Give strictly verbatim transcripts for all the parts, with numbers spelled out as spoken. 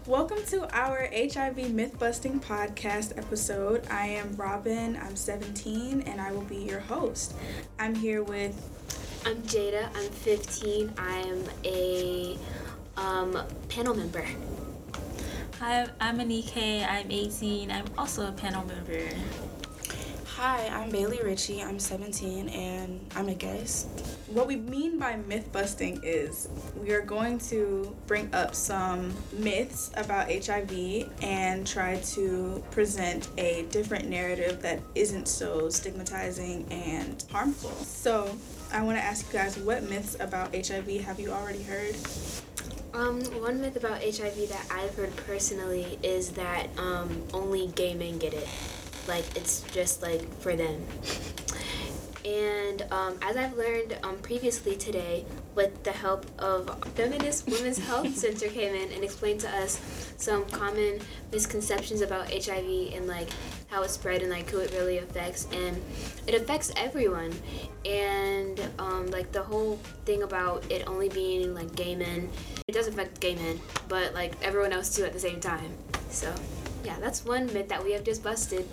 Welcome to our H I V myth busting podcast episode. I am Robin, I'm seventeen, and I will be your host. I'm here with. I'm Jada, I'm fifteen, I am a um, panel member. Hi, I'm Anike, I'm eighteen, I'm also a panel member. Hi, I'm Bailey Ritchie, I'm seventeen, and I'm a guest. What we mean by myth busting is we are going to bring up some myths about H I V and try to present a different narrative that isn't so stigmatizing and harmful. So I want to ask you guys, what myths about H I V have you already heard? Um, one myth about H I V that I've heard personally is that um, only gay men get it. Like, it's just, like, for them. And um, as I've learned um, previously today, with the help of Feminist Women's Health Center came in and explained to us some common misconceptions about H I V and, like, how it's spread and, like, who it really affects. And it affects everyone. And, um, like, the whole thing about it only being, like, gay men, it does affect gay men, but, like, everyone else, too, at the same time. So, yeah, that's one myth that we have just busted.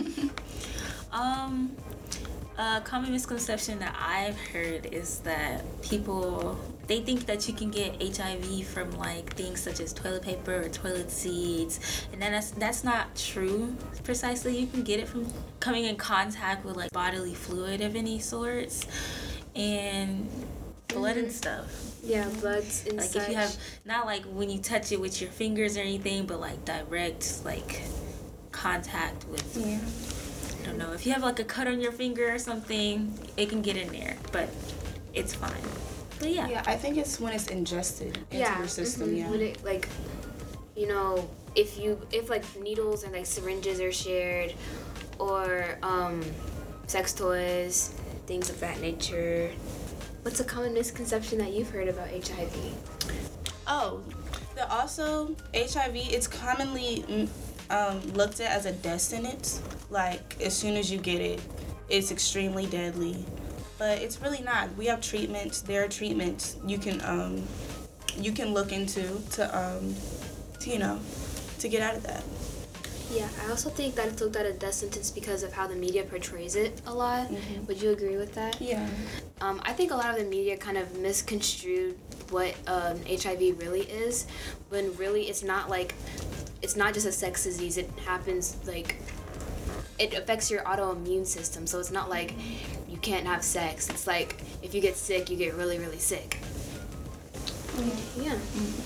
um... A common misconception that I've heard is that people, they think that you can get H I V from like things such as toilet paper or toilet seats, and then that's that's not true precisely. You can get it from coming in contact with like bodily fluid of any sorts and blood mm-hmm. and stuff. Yeah, bloods and like such. If you have, not like when you touch it with your fingers or anything, but like direct like contact with yeah. I don't know, if you have like a cut on your finger or something, it can get in there, but it's fine. But yeah. Yeah, I think it's when it's ingested into yeah. your system, Mm-hmm. yeah. When it, like, you know, if you, if like needles and like syringes are shared, or um, sex toys, things of that nature. What's a common misconception that you've heard about H I V? Oh, the also, H I V, it's commonly um, looked at as a death sentence. Like, as soon as you get it, it's extremely deadly. But it's really not. We have treatments. There are treatments you can um, you can look into to, um, to, you know, to get out of that. Yeah, I also think that it's looked at a death sentence because of how the media portrays it a lot. Mm-hmm. Would you agree with that? Yeah. Um, I think a lot of the media kind of misconstrued what um, H I V really is, when really it's not like, it's not just a sex disease. It happens like, it affects your autoimmune system. So it's not like you can't have sex. It's like if you get sick, you get really, really sick. Mm-hmm. Yeah.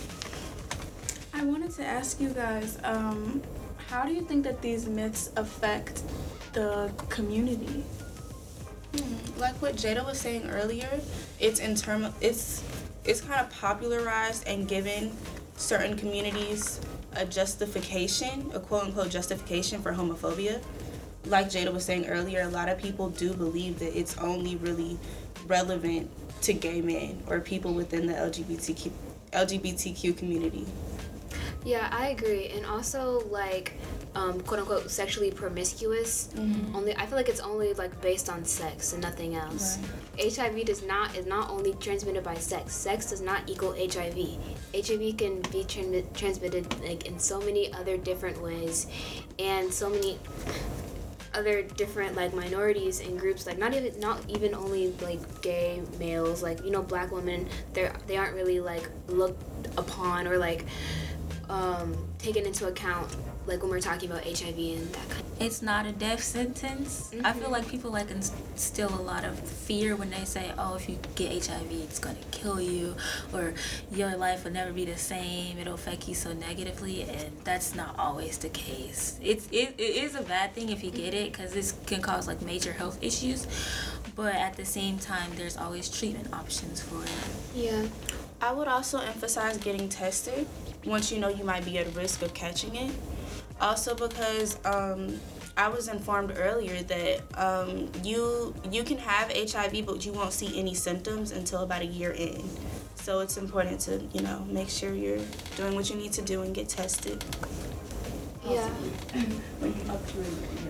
I wanted to ask you guys, um, how do you think that these myths affect the community? Hmm. Like what Jada was saying earlier, it's in term, it's it's kind of popularized and given certain communities a justification, a quote unquote justification for homophobia. Like Jada was saying earlier, a lot of people do believe that it's only really relevant to gay men or people within the L G B T Q L G B T Q community. Yeah, I agree. And also, like, um, quote unquote, sexually promiscuous. Mm-hmm. Only, I feel like it's only like based on sex and nothing else. Right. H I V does not is not only transmitted by sex. Sex does not equal H I V. H I V can be tra- transmitted like in so many other different ways, and so many other different like minorities and groups, like not even not even only like gay males, like, you know, black women, they're they aren't really like looked upon or like um taken into account like when we're talking about H I V and that kind of. It's not a death sentence. Mm-hmm. I feel like people like instill a lot of fear when they say, oh, if you get H I V, it's gonna kill you, or your life will never be the same, it'll affect you so negatively, and that's not always the case. It's it, it is a bad thing if you get it, because this can cause like major health issues, but at the same time there's always treatment options for it. Yeah. I would also emphasize getting tested once you know you might be at risk of catching it. Also because um, I was informed earlier that um, you you can have H I V, but you won't see any symptoms until about a year in. So it's important to, you know, make sure you're doing what you need to do and get tested. Yeah. When you're up to it, yeah.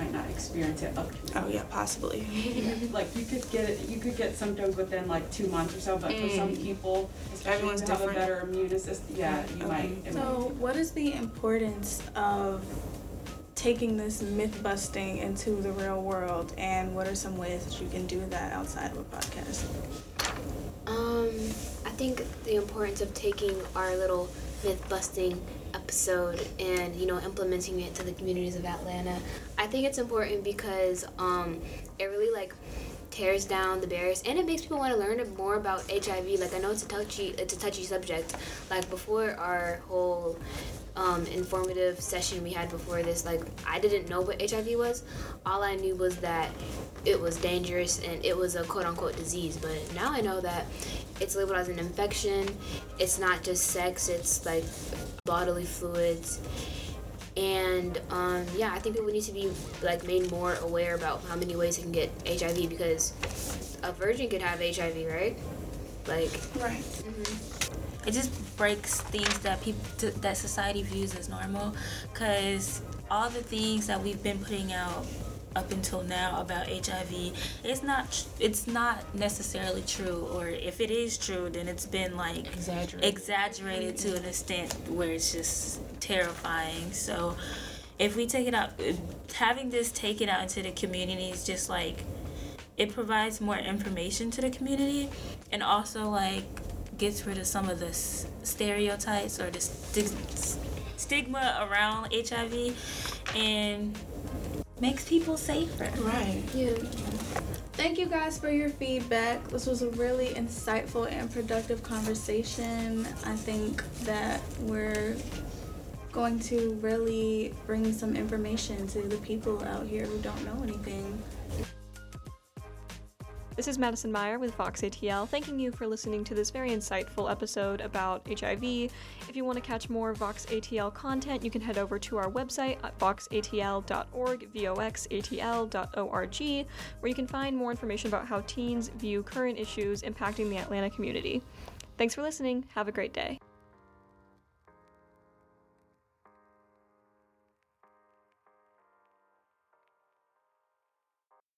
might not experience it up to. Oh yeah, possibly. Yeah. Like you could get it, you could get symptoms within like two months or so, but mm. for some people, especially everyone's who have different. a better immune system, yeah, you okay. might. It so, might. what is the importance of taking this myth busting into the real world, and what are some ways that you can do that outside of a podcast? Um, I think the importance of taking our little myth busting episode and, you know, implementing it to the communities of Atlanta. I think it's important because um, it really like tears down the barriers, and it makes people want to learn more about H I V. Like, I know it's a touchy, it's a touchy subject. Like before our whole um, informative session we had before this, like I didn't know what H I V was. All I knew was that it was dangerous and it was a quote unquote disease. But now I know that it's labeled as an infection. It's not just sex. It's like bodily fluids. And um, yeah, I think people need to be like made more aware about how many ways they can get H I V, because a virgin could have H I V, right? Like, right. Mm-hmm. It just breaks things that people that society views as normal, because all the things that we've been putting out up until now about H I V, it's not it's not necessarily true, or if it is true, then it's been like exaggerated, exaggerated to an extent where it's just terrifying. So if we take it out, having this taken out into the community is just like, it provides more information to the community, and also like gets rid of some of the s- stereotypes or the st- stigma around H I V, and makes people safer. Right. Yeah. Thank you guys for your feedback. This was a really insightful and productive conversation. I think that we're going to really bring some information to the people out here who don't know anything. This is Madison Meyer with Vox A T L, thanking you for listening to this very insightful episode about H I V. If you want to catch more Vox A T L content, you can head over to our website at vox a t l dot org, v o x a t l dot org, where you can find more information about how teens view current issues impacting the Atlanta community. Thanks for listening. Have a great day.